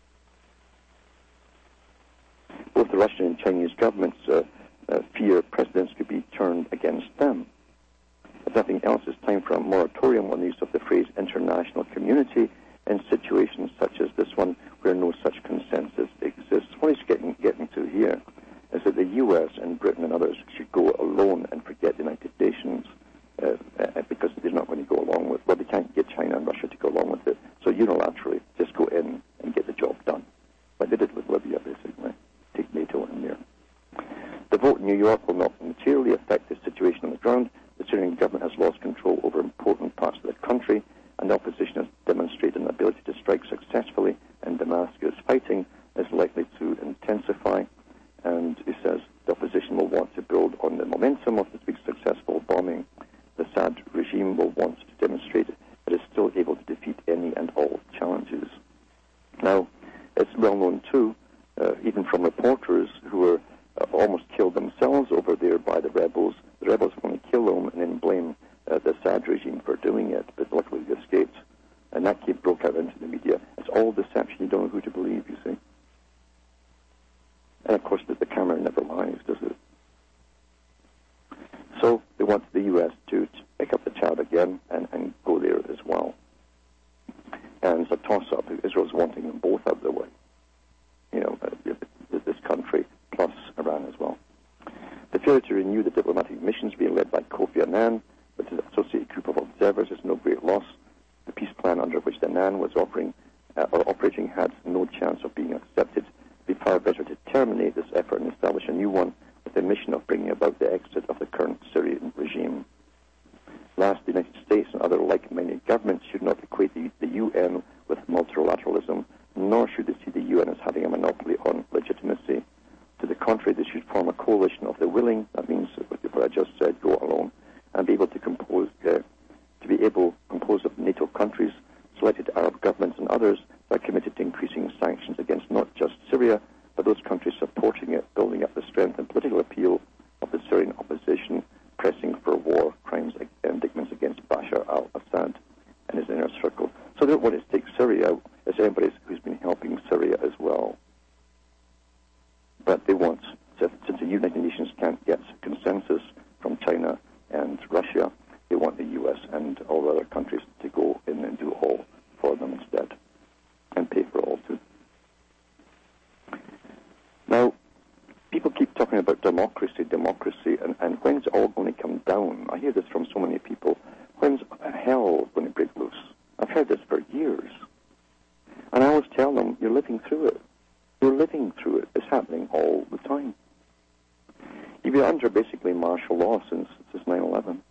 Both the Russian and Chinese governments uh, uh, fear precedents could be turned against them. If nothing else, it's time for a moratorium on the use of the phrase international community in situations such as this one where no such consensus exists. What he's getting, getting to here is that the U S and Britain and others should go alone and forget the United Nations uh, uh, because they're not going to go along with, well, they can't get China and Russia to go along with it. So unilaterally, just go in and get the job done. Like they did with Libya, basically. Take NATO in there. The vote in New York will not materially affect the situation on the ground. The Syrian government has lost control over important parts of the country, and the opposition has demonstrated an ability to strike successfully, and Damascus fighting is likely to intensify. And he says the opposition will want to build on the momentum of this week's successful bombing. The Assad regime will want to demonstrate that it is still able to defeat any and all challenges. Now, it's well known, too, uh, even from reporters who were uh, almost killed themselves over there by the rebels. The rebels want to kill them and then blame uh, the Assad regime for doing it, but luckily they escaped. And that came broke out into the media. It's all deception. You don't know who to believe, you see. And, of course, the, the camera never lies, does it? So they want the U S to, to pick up the tab again and, and go there as well. And it's a toss-up. Israel's wanting them both out of the way. You know, uh, this country plus Iran as well. The failure to renew the diplomatic missions being led by Kofi Annan with his associated group of observers is no great loss. The peace plan under which Annan was offering uh, or operating had no chance of being accepted. It would be far better to terminate this effort and establish a new one with the mission of bringing about the exit of the current Syrian regime. Last, the United States and other like-minded governments should not equate the, the U N with multilateralism, nor should they see the U N as having a monopoly on legitimacy. To the contrary, they should form a coalition of the willing, that means what I just said, go alone, and be able to compose, uh, to be able, composed of NATO countries, selected Arab governments and others that are committed to increasing sanctions against not just Syria, but those countries supporting it, building up the strength and political appeal of the Syrian opposition, pressing for war crimes and indictments against Bashar al-Assad and his inner circle. So they don't want to take Syria out as anybody who's been helping Syria as well. But they want, since the United Nations can't get consensus from China and Russia, they want the U S and all the other countries to go in and do all for them instead. talking about democracy, democracy, and, and when's it all going to come down? I hear this from so many people. When's hell going to break loose? I've heard this for years. And I always tell them, you're living through it. You're living through it. It's happening all the time. You've been under basically martial law since, since nine eleven.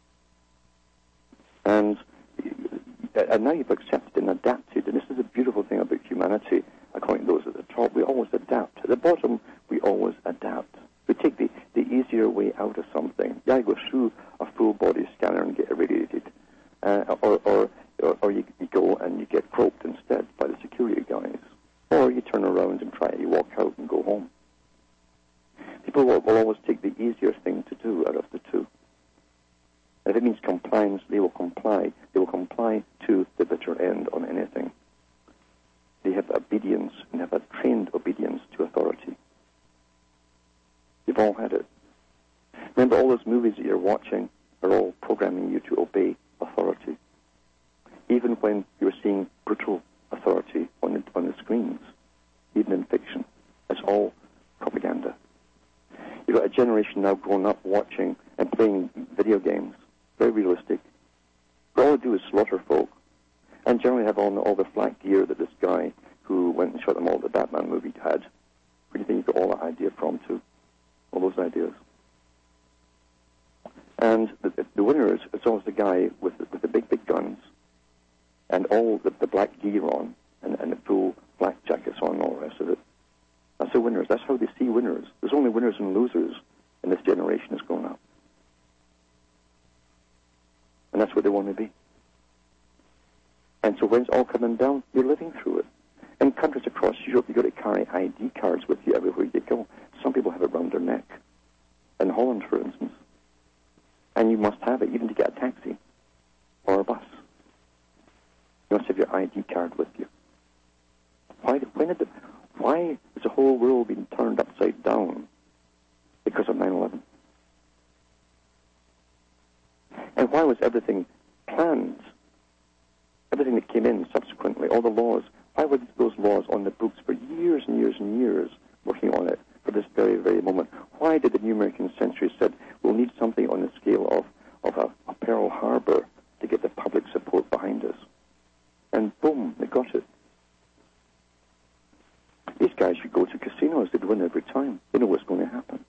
And, and now you've accepted and adapted. And this is the beautiful thing about humanity, according to those at the top. We always adapt. At the bottom, we always adapt. We take the, the easier way out of something. Yeah, you go through a full body scanner and get irradiated. Uh, or or, or, or you, you go and you get groped instead by the security guys. Or you turn around and try, you walk out and go home. People will, will always take the easier thing to do out of the two. And if it means compliance, they will comply. They will comply to the bitter end on anything. They have obedience and have a trained obedience to authority. You've all had it. Remember, all those movies that you're watching are all programming you to obey authority. Even when you're seeing brutal authority on the, on the screens, even in fiction, it's all propaganda. You've got a generation now growing up watching and playing video games, very realistic. But all they do is slaughter folk, and generally have on all the flak gear that this guy who went and shot them all, the Batman movie, had. Where do you think you got all that idea from, too? All those ideas. And the, the winner is it's always the guy with the, with the big, big guns and all the, the black gear on and, and the full black jackets on and all the rest of it. That's the winners. That's how they see winners. There's only winners and losers in this generation that's grown up. And that's what they want to be. And so when it's all coming down, you're living through it. In countries across Europe, you've got to carry I D cards with you everywhere you go. Some people have it around their neck. In Holland, for instance. And you must have it, even to get a taxi or a bus. You must have your I D card with you. Why, when did the, why has the whole world been turned upside down? Because of nine eleven. And why was everything planned? Everything that came in subsequently, all the laws, why were those laws on the books for years and years and years, working on it for this very, very moment? Why did the New American Century said, we'll need something on the scale of, of a, a Pearl Harbor to get the public support behind us? And boom, they got it. These guys should go to casinos. They'd win every time. They know what's going to happen.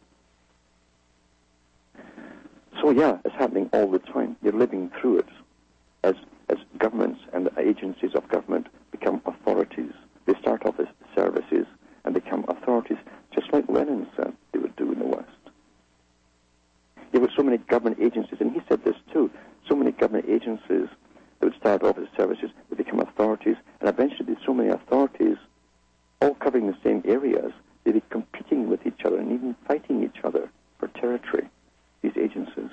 So yeah, it's happening all the time. You're living through it as as governments and agencies of government become authorities. They start off as services and become authorities, just like Lenin said they would do in the West. There were so many government agencies, and he said this too, so many government agencies that would start off as services, would become authorities, and eventually there's so many authorities all covering the same areas, they'd be competing with each other and even fighting each other for territory, these agencies.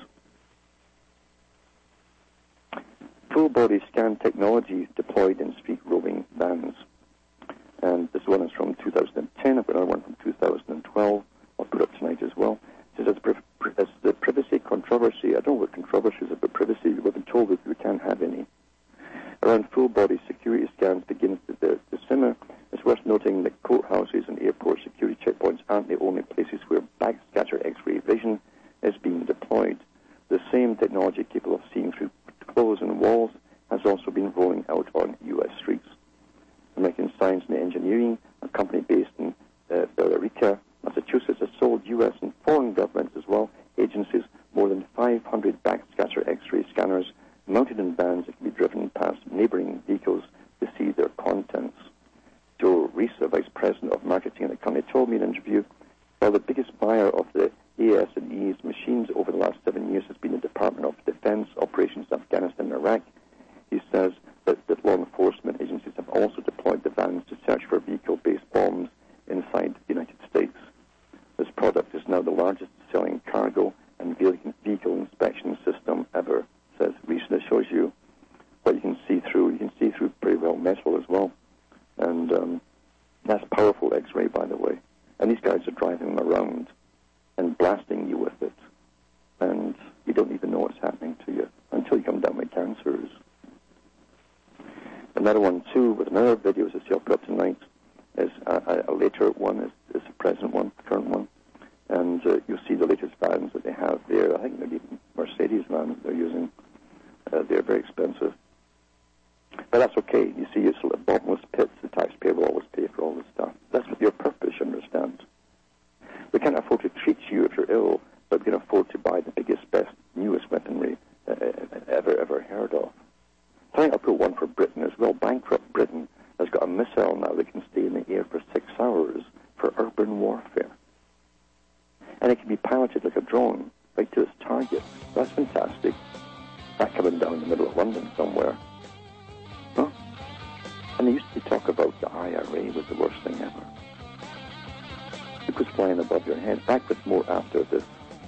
Full-body scan technology deployed in street roving vans. And this one is from two thousand ten. I've got another one from two thousand twelve. I'll put up tonight as well. It says, as the privacy controversy, I don't know what controversy is about privacy. We've been told that we can't have any. Around full-body security scans begins to, to simmer. It's worth noting that courthouses and airport security checkpoints aren't the only places where backscatter X-ray vision is being deployed. The same technology capable of seeing through clothes and walls has also been rolling out on U S streets. American Science and Engineering, a company based in uh, Billerica, Massachusetts, has sold U S and foreign governments as well, agencies, more than five hundred backscatter X-ray scanners mounted in vans that can be driven past neighboring vehicles to see their contents. Joe Reese, a vice president of marketing at the company, told me in an interview, while the biggest buyer of the A S and E's machines over the last seven years has been the Department of Defense operations in Afghanistan and Iraq, he says that, that law enforcement agencies have also deployed the vans to search for vehicle-based bombs inside the United States. This product is now the largest selling cargo and vehicle inspection system ever, says Reese. That shows you what you can see through. You can see through pretty well metal as well. And um, that's powerful X-ray, by the way. And these guys are driving them around and blasting you with it. And you don't even know what's happening to you until you come down with cancers. Another one, too, with another video, as I see, I'll put up tonight, is a, a later one, is, is the present one, the current one. And uh, you'll see the latest vans that they have there. I think maybe Mercedes vans they're using. Uh, they're very expensive. But that's okay. You see, it's sort of bottomless pits. The taxpayer will always pay for all this stuff. That's what your purpose, you understand. We can't afford to treat you if you're ill, but we can afford to buy the biggest, best, newest weaponry uh, ever, ever heard of. I think I'll put one for Britain as well. Bankrupt Britain has got a missile now that can stay in the air for six hours for urban warfare. And it can be piloted like a drone right to its target. That's fantastic. That coming down in the middle of London somewhere. Huh? And they used to talk about the I R A was the worst thing ever. It was flying above your head. Back with more after this.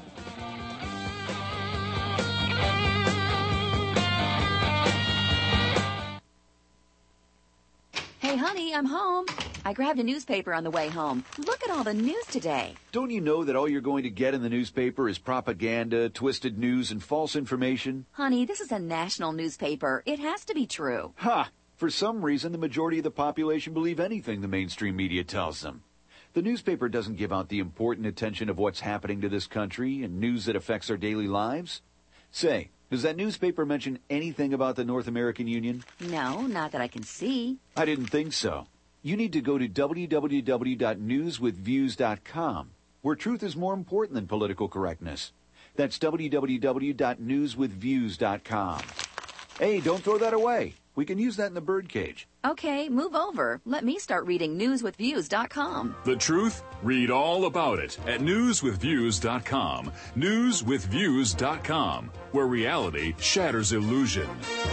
Hey, honey, I'm home. I grabbed a newspaper on the way home. Look at all the news today. Don't you know that all you're going to get in the newspaper is propaganda, twisted news, and false information? Honey, this is a national newspaper. It has to be true. Ha! For some reason, the majority of the population believe anything the mainstream media tells them. The newspaper doesn't give out the important attention of what's happening to this country and news that affects our daily lives. Say, does that newspaper mention anything about the North American Union? No, not that I can see. I didn't think so. You need to go to w w w dot news with views dot com, where truth is more important than political correctness. That's w w w dot news with views dot com. Hey, don't throw that away. We can use that in the birdcage. Okay, move over. Let me start reading news with views dot com. The truth? Read all about it at news with views dot com. news with views dot com, where reality shatters illusion.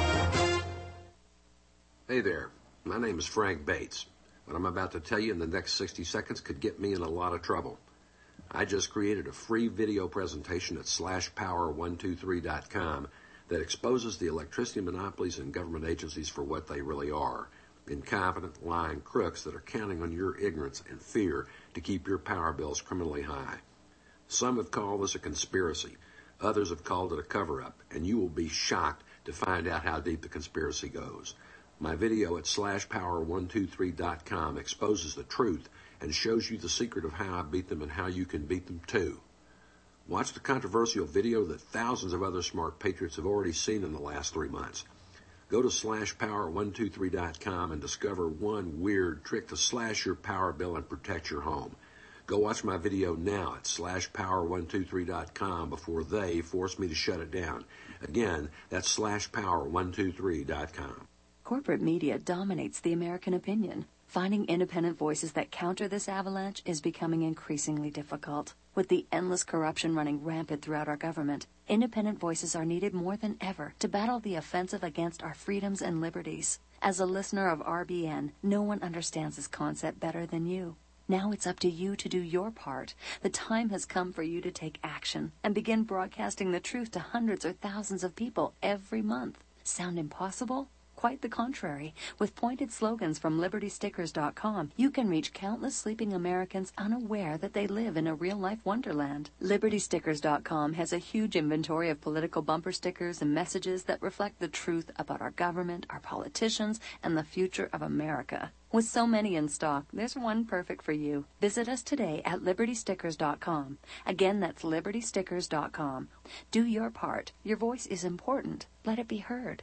Hey there, my name is Frank Bates. What I'm about to tell you in the next sixty seconds could get me in a lot of trouble. I just created a free video presentation at slash power one two three dot com that exposes the electricity monopolies and government agencies for what they really are. Incompetent, lying crooks that are counting on your ignorance and fear to keep your power bills criminally high. Some have called this a conspiracy. Others have called it a cover-up, and you will be shocked to find out how deep the conspiracy goes. My video at slash power one two three dot com exposes the truth and shows you the secret of how I beat them and how you can beat them too. Watch the controversial video that thousands of other smart patriots have already seen in the last three months. Go to slash power one two three dot com and discover one weird trick to slash your power bill and protect your home. Go watch my video now at slash power one two three dot com before they force me to shut it down. Again, that's slash power one two three dot com. Corporate media dominates the American opinion. Finding independent voices that counter this avalanche is becoming increasingly difficult. With the endless corruption running rampant throughout our government, independent voices are needed more than ever to battle the offensive against our freedoms and liberties. As a listener of R B N, no one understands this concept better than you. Now it's up to you to do your part. The time has come for you to take action and begin broadcasting the truth to hundreds or thousands of people every month. Sound impossible? Quite the contrary. With pointed slogans from liberty stickers dot com, you can reach countless sleeping Americans unaware that they live in a real-life wonderland. liberty stickers dot com has a huge inventory of political bumper stickers and messages that reflect the truth about our government, our politicians, and the future of America. With so many in stock, there's one perfect for you. Visit us today at liberty stickers dot com. Again, that's liberty stickers dot com. Do your part. Your voice is important. Let it be heard.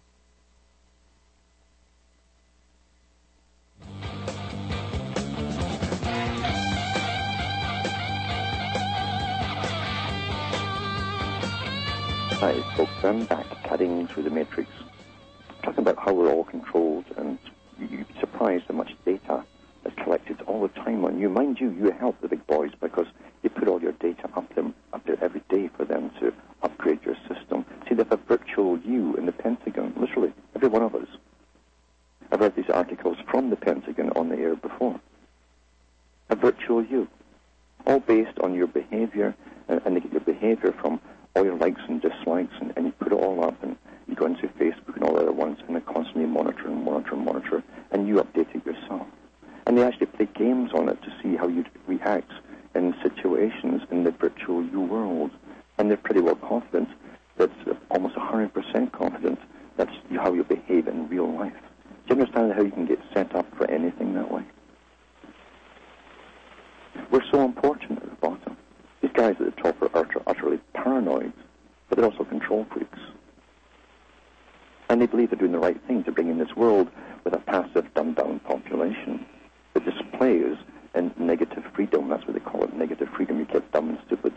Hi, folks. I'm back cutting through the matrix, talking about how we're all controlled, and you'd be surprised how much data is collected all the time on you. Mind you, you help the big boys because you put all your data up there, up there every day for them to upgrade your system. See, they have a virtual you in the Pentagon, literally, every one of us. I've read these articles from the Pentagon on the air before. A virtual you, all based on your behavior, and, and they get your behavior from all your likes and dislikes, and, and you put it all up, and you go into Facebook and all the other ones, and they constantly monitor and monitor and monitor, and you update it yourself. And they actually play games on it to see how you react in situations in the virtual you world. And they're pretty well confident, that's almost one hundred percent confident, that's how you behave in real life. Do you understand how you can get set up for anything that way? We're so important at the bottom. These guys at the top are utter, utterly paranoid, but they're also control freaks. And they believe they're doing the right thing to bring in this world with a passive, dumbed-down population that displays in negative freedom. That's what they call it, negative freedom. You get dumb and stupid.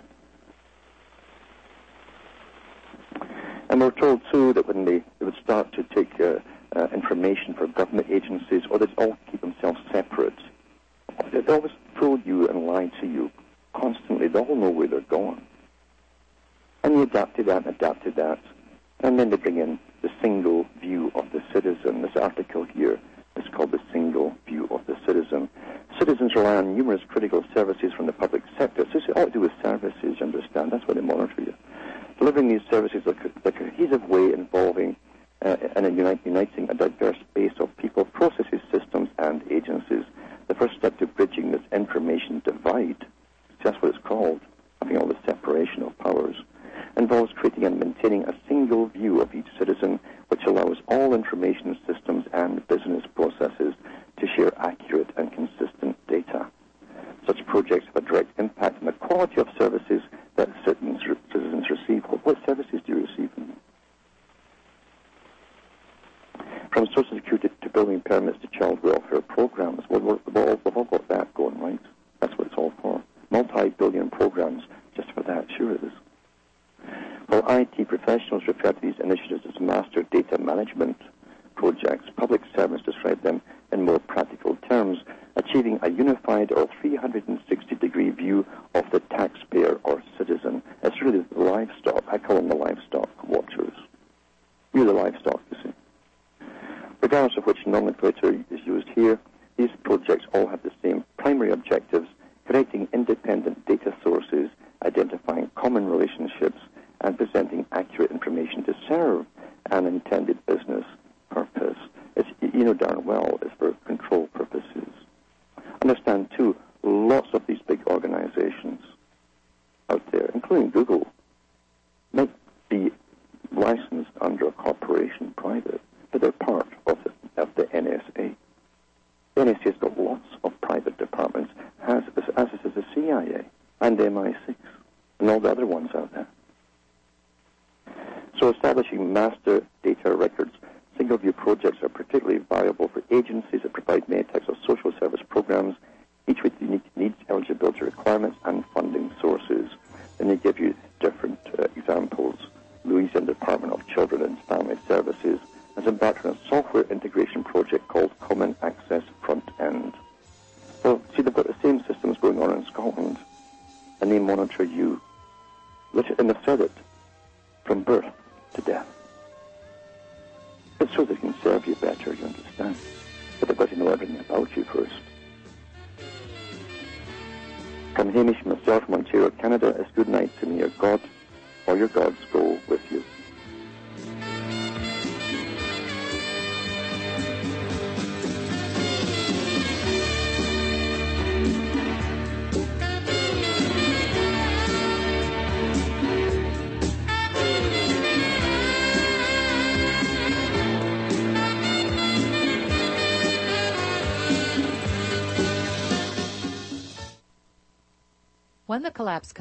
And we're told, too, that when they, they would start to take uh, uh, information for government agencies, or they'd all keep themselves separate, they'd always fool you and lie to you constantly. They all know where they're going. And they adapt to that and adapt to that. And then they bring in the single view of the citizen. This article here is called The Single View of the Citizen. Citizens rely on numerous critical services from the public sector. So it's all to do with services, you understand. That's why they monitor you. Delivering these services is a cohesive way involving uh, and a unite, uniting a diverse base of people, processes, systems, and agencies. The first step to bridging this information divide, that's what it's called, having all the separation of powers, involves creating and maintaining a single view of each citizen, which allows all information systems and business processes to share accurate and consistent data. Such projects have a direct impact on the quality of services that citizens, citizens receive. What services do you receive? From Social Security to building permits to child welfare programs, we've all, we've all got that going, right? That's what it's all for. Multi-billion programs just for that, sure it is. While I T professionals refer to these initiatives as master data management projects, public servants describe them in more practical terms, achieving a unified or three hundred sixty degree view of the taxpayer or citizen. It's really the livestock. I call them the livestock watchers. We're the livestock, you see. Regardless of which nomenclature is used here, these projects all have the same primary objectives: connecting independent data sources, identifying common relationships, and presenting accurate information to serve an intended business purpose. It's, you know darn well, it's for control purposes. Understand, too, lots of these big organizations out there, including Google, might be licensed under a corporation private, but they're part of the, of the N S A. The N S A has got lots of private departments, as, as is the C I A and M I six, and all the other ones out there. So establishing master data records, single-view projects are particularly valuable for agencies that provide many types of social service programs, each with unique needs, eligibility requirements, and funding sources. Then they give you different uh, examples. Louisiana Department of Children and Family Services has embarked on a software integration project called Common Access Front End. Well, see, they've got the same systems going on in Scotland, and they monitor you. And they've said it, from birth to death. It's so they can serve you better, you understand. But they've got to know everything about you first. From Hamish and myself from Ontario, Canada, it's good night to me. Your God or your gods go with you. When the collapse comes,